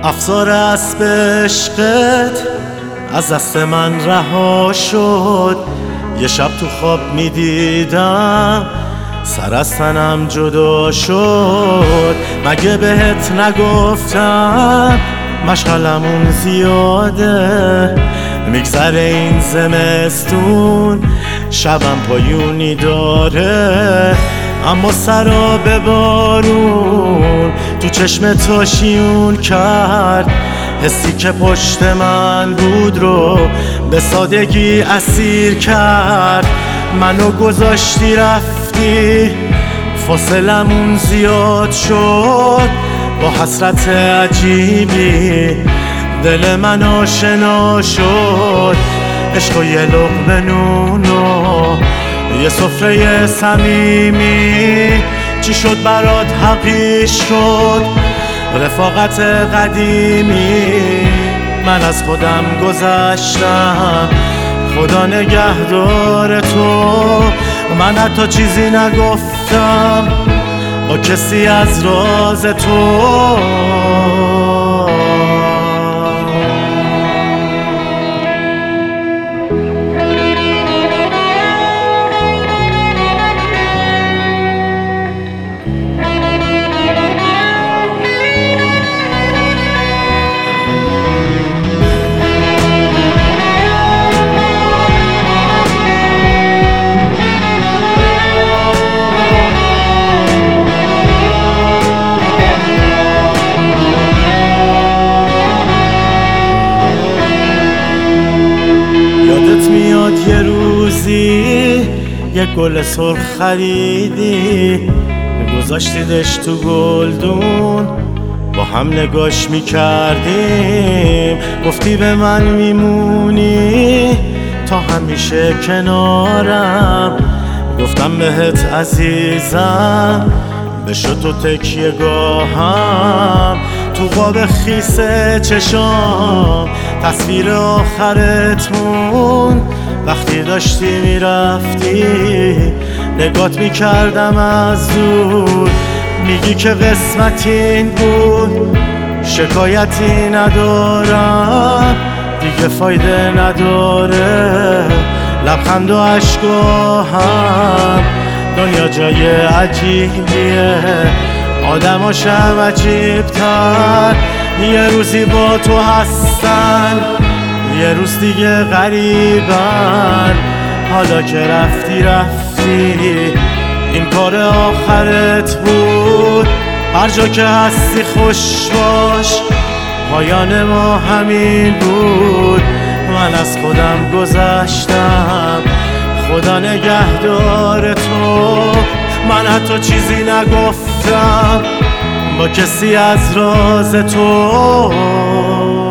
افسار اسب عشقت از دست من رها شد. یه شب تو خواب میدیدم سر از تنم جدا شد. مگه بهت نگفتم مشغلمون زیاده، میگذره این زمستون شبم پایونی داره. اما سراب بارون تو چشم تو شیون کرد، حسی که پشت من بود رو به سادگی اسیر کرد. منو گذاشتی رفتی، فاصلمون زیاد شد. با حسرت عجیبی دل من آشنا شد. عشق و یه لقمه نون و یه سفره صمیمی، چی شد برات حقیر شد رفاقت قدیمی؟ من از خودم گذشتم، خدا نگهدار تو. من حتی چیزی نگفتم با کسی از راز تو. یه روزی یه گل سرخ خریدی، گذاشتیدش تو گلدون با هم نگاش میکردیم. گفتی به من میمونی تا همیشه کنارم. گفتم بهت عزیزم بشو تو تکیه گاهم. تو قاب خیس چشام تصویر آخرت مون. وقتی داشتی میرفتی نگات میکردم از دور. میگی که قسمت این بود، شکایتی ندارم دیگه، فایده نداره لبخند و اشکاهم. دنیا جای عجیبیه، آدماشم عجیبتر. یه روزی با تو هستن، یه روز دیگه غریبن. حالا که رفتی این کار آخرت بود. هر جا که هستی خوش باش، پایان ما همین بود. من از خودم گذشتم، خدا نگهدار تو. من حتی چیزی نگفتم با کسی از راز تو.